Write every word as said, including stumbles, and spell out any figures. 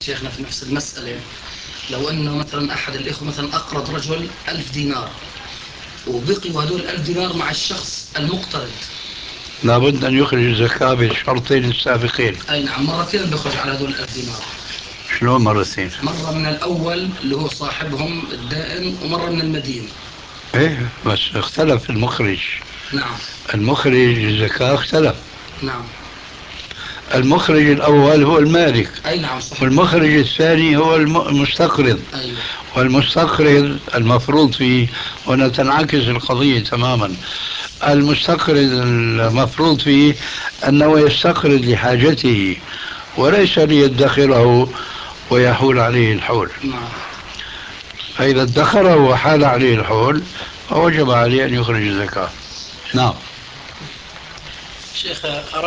شيخنا في نفس المسألة، لو أنه مثلا أحد الإخوة مثلا أقرض رجل ألف دينار وبقي هدول الألف دينار مع الشخص المقترض. لابد أن يخرج الزكاة بالشرطين السابقين. أي نعم، مرتين بيخرج على هدول الألف دينار. شلون مرتين؟ مرة من الأول اللي هو صاحبهم الدائن، ومرة من المدين. ايه بس اختلف المخرج. نعم. المخرج الزكاة اختلف. نعم. المخرج الأول هو المالك، أي نعم صحيح. والمخرج الثاني هو الم- المستقرض. أيوة. والمستقرض المفروض فيه، هنا تنعكس القضية تماما. المستقرض المفروض فيه أنه يستقرض لحاجته وليس ليدخره ويحول عليه الحول. نعم. فإذا ادخره وحال عليه الحول فوجب عليه أن يخرج الزكاة. نعم. شيخ